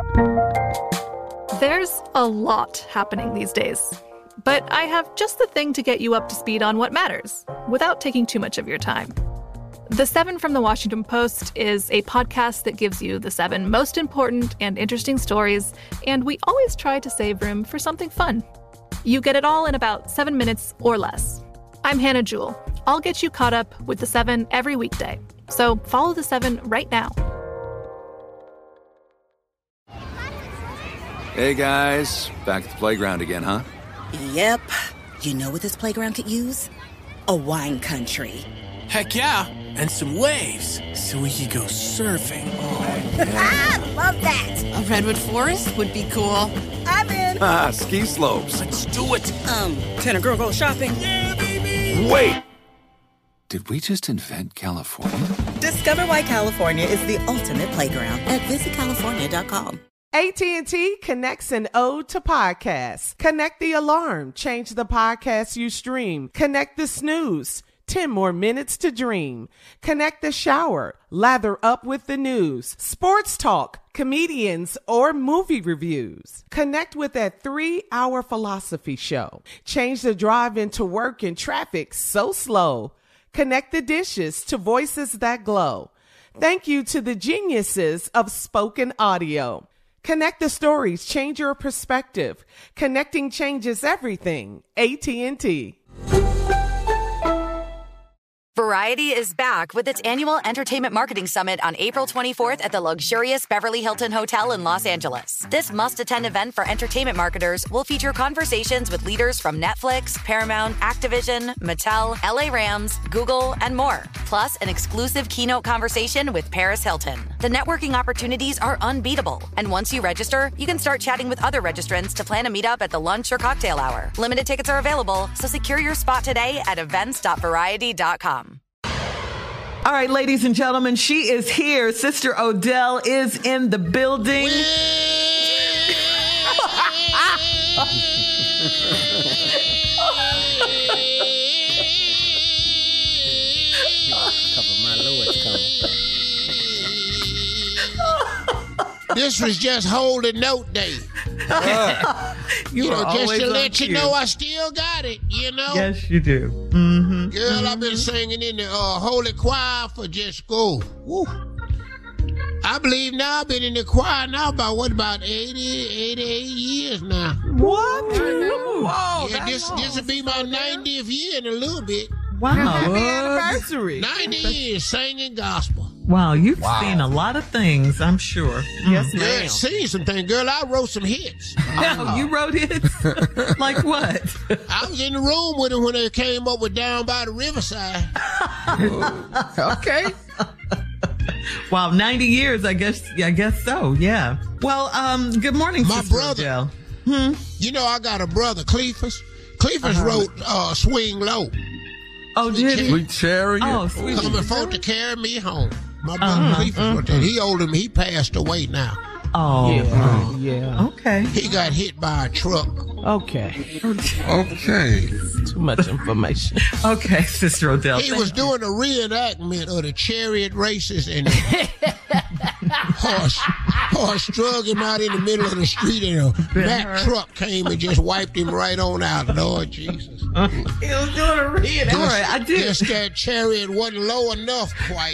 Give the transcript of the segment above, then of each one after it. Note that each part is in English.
There's a lot happening these days, but I have just the thing to get you up to speed on what matters, without taking too much of your time. The 7 from the Washington Post is a podcast that gives you the 7 most important and interesting stories, and we always try to save room for something fun. You get it all in about 7 minutes or less. I'm Hannah Jewell. I'll get you caught up with the 7 every weekday. So follow the 7 right now. Hey guys, back at the playground again, huh? Yep. You know what this playground could use? A wine country. Heck yeah, and some waves, so we could go surfing. Oh, yeah. I love that. A redwood forest would be cool. I'm in. Ski slopes. Let's do it. Can a girl go shopping? Yeah, baby. Wait! Did we just invent California? Discover why California is the ultimate playground at visitcalifornia.com. AT&T connects an ode to podcasts. Connect the alarm. Change the podcast you stream. Connect the snooze. 10 more minutes to dream. Connect the shower. Lather up with the news. Sports talk, comedians, or movie reviews. Connect with that 3-hour philosophy show. Change the drive into work in traffic so slow. Connect the dishes to voices that glow. Thank you to the geniuses of spoken audio. Connect the stories, change your perspective. Connecting changes everything. AT&T. Variety is back with its annual Entertainment Marketing Summit on April 24th at the luxurious Beverly Hilton Hotel in Los Angeles. This must-attend event for entertainment marketers will feature conversations with leaders from Netflix, Paramount, Activision, Mattel, LA Rams, Google, and more. Plus, an exclusive keynote conversation with Paris Hilton. The networking opportunities are unbeatable. And once you register, you can start chatting with other registrants to plan a meetup at the lunch or cocktail hour. Limited tickets are available, so secure your spot today at events.variety.com. All right, ladies and gentlemen, she is here. Sister Odell is in the building. This was just Holy Note Day. Just to let you know I still got it, you know? Yes, you do. Mm-hmm. Girl, I've been singing in the Holy Choir for just go. Woo. I believe now I've been in the choir now about 88 years now. What? Whoa, yeah, this will be my 90th year in a little bit. Wow. Happy anniversary. 90 years singing gospel. Wow, you've seen a lot of things, I'm sure. Yes, ma'am. Yeah, seen some things. Girl, I wrote some hits. Oh, you wrote hits? Like what? I was in the room with them when they came up with Down by the Riverside. Okay. Wow, 90 years, I guess so, yeah. Well, good morning, My Sister brother, Odell. You know, I got a brother, Cleophas. Cleophas wrote Swing Low. Oh, did he? Sweet Chariot. Oh, Sweet Coming folk to carry me home. My brother Cleophas wrote that. He older than me. He passed away now. Oh. Yeah. Okay. He got hit by a truck. Okay. Okay. Too much information. Okay, Sister Odell. He was doing a reenactment of the chariot races and the horse drug him out in the middle of the street and a Mack truck came and just wiped him right on out. Lord Jesus. He was doing a reenactment. All right, I did. Guess that chariot wasn't low enough quite.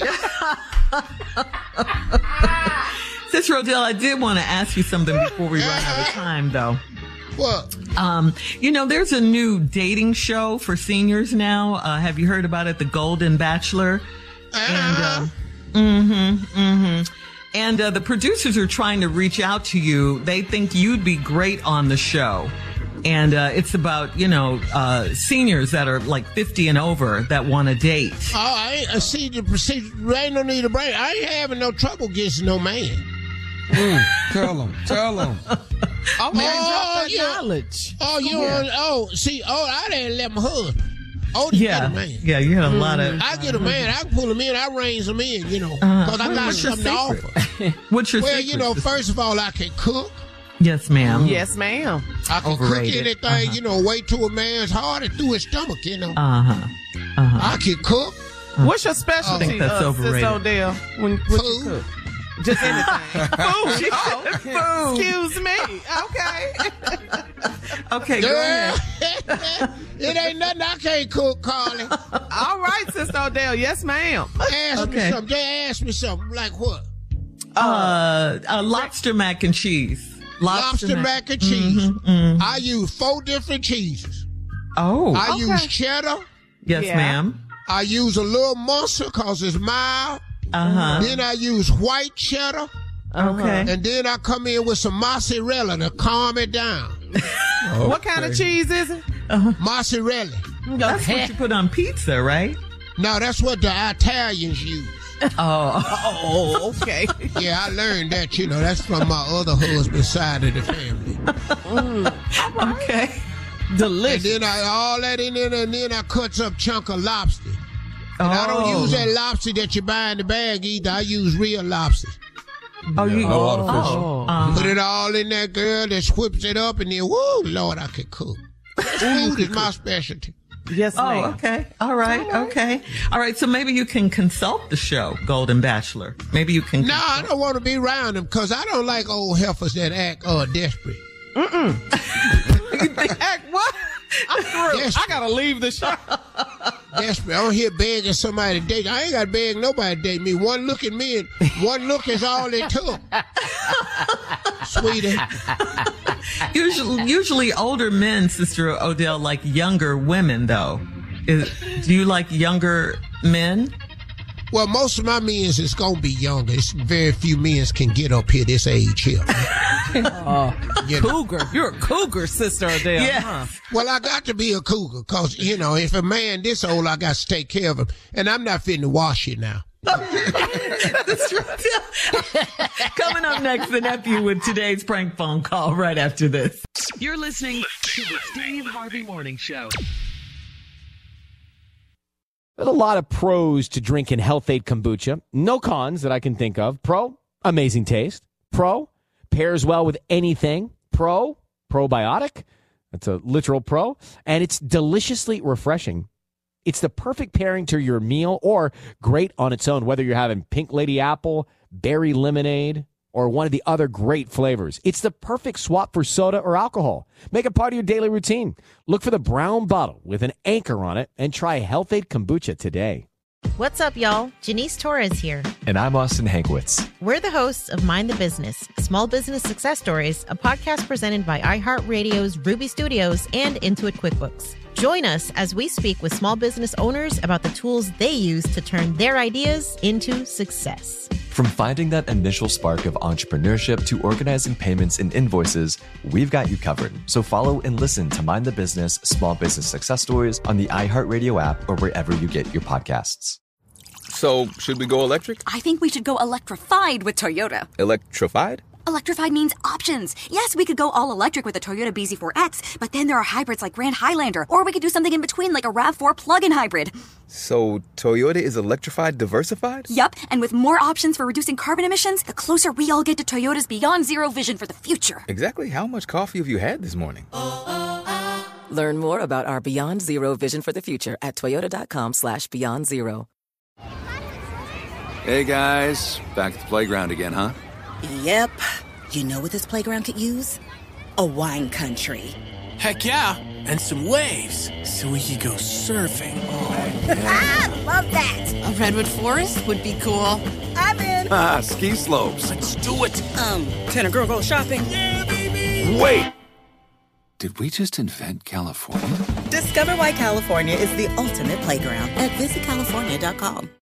Sister Odell, I did want to ask you something before we run out of time, though. What? There's a new dating show for seniors now. Have you heard about it? The Golden Bachelor. And the producers are trying to reach out to you. They think you'd be great on the show. And it's about, seniors that are like 50 and over that want to date. Oh, I see the procedure. Ain't no need to bring. I ain't having no trouble getting no man. Tell him. Oh, man, knowledge. Oh, you I didn't let my husband. Oh, yeah. Get a man. Yeah, you had a lot of. I get a man. I can pull him in. I reins him in, because I got something to offer. What's your Well, secret? first of all, I can cook. Yes, ma'am. Yes, ma'am. I can Overrated. cook anything, way to a man's heart and through his stomach, I can cook. What's your specialty, I think that's overrated. Sis Odell, when you cook? Just anything. Food. Food. Excuse me. Okay. Okay, go ahead. It ain't nothing I can't cook, Carly. All right, Sister Odell. Yes, ma'am. Ask me something. Just ask me something. Like what? Lobster mac and cheese. Lobster mac and cheese. I use 4 different cheeses. Oh. I use cheddar. Yes, ma'am. I use a little mustard because it's mild. Then I use white cheddar. Okay. And then I come in with some mozzarella to calm it down. What kind of cheese is it? Mozzarella. That's what you put on pizza, right? No, that's what the Italians use. Oh, okay. Yeah, I learned that, that's from my other husband's side of the family. Okay. Delicious. And then all that in there, and then I cut up chunk of lobster. And I don't use that lobster that you buy in the bag either. I use real lobster. Artificial. Put it all in there, girl, that whips it up, and then, whoa, Lord, I can cook. Food is my specialty. Yes, ma'am. Oh, okay. All right. Okay. All right. So maybe you can consult the show, Golden Bachelor. Maybe you can. No, I don't want to be around them because I don't like old heifers that act desperate. Act what? I'm through. Desperate. I gotta leave the show. Desperate. I don't hear begging somebody to date. I ain't got to beg nobody to date me. One look at me and one look is all it took. Sweetie. Usually older men, Sister Odell, like younger women, though. Do you like younger men? Well, most of my men is going to be younger. It's very few men can get up here this age here. Cougar. You're a cougar, Sister Odell. Yeah. Huh? Well, I got to be a cougar because, if a man this old, I got to take care of him. And I'm not fitting to wash it now. That's true. Coming up next, the nephew with today's prank phone call right after this. You're listening to the Steve Harvey Morning Show. There's a lot of pros to drinking Health-Ade kombucha. No cons that I can think of. Pro, amazing taste. Pro, pairs well with anything. Pro, probiotic. That's a literal pro. And it's deliciously refreshing. It's the perfect pairing to your meal or great on its own, whether you're having pink lady apple, berry lemonade, or one of the other great flavors. It's the perfect swap for soda or alcohol. Make it part of your daily routine. Look for the brown bottle with an anchor on it and try Health-Ade kombucha today. What's up, y'all? Janice Torres here. And I'm Austin Hankwitz. We're the hosts of Mind the Business, Small Business Success Stories, a podcast presented by iHeartRadio's Ruby Studios and Intuit QuickBooks. Join us as we speak with small business owners about the tools they use to turn their ideas into success. From finding that initial spark of entrepreneurship to organizing payments and invoices, we've got you covered. So follow and listen to Mind the Business Small Business Success Stories on the iHeartRadio app or wherever you get your podcasts. So, should we go electric? I think we should go electrified with Toyota. Electrified? Electrified means options. Yes, we could go all electric with the Toyota BZ4X, but then there are hybrids like Grand Highlander, or we could do something in between like a RAV4 plug-in hybrid. So, Toyota is electrified diversified? Yup, and with more options for reducing carbon emissions, the closer we all get to Toyota's Beyond Zero vision for the future. Exactly how much coffee have you had this morning? Learn more about our Beyond Zero vision for the future at toyota.com/Beyond Zero. Hey guys, back at the playground again, huh? Yep. You know what this playground could use? A wine country. Heck yeah, and some waves so we could go surfing. Oh, yeah. Love that. A redwood forest would be cool. I'm in. Ski slopes. Let's do it. Can a girl go shopping? Yeah, baby. Wait. Did we just invent California? Discover why California is the ultimate playground at visitcalifornia.com.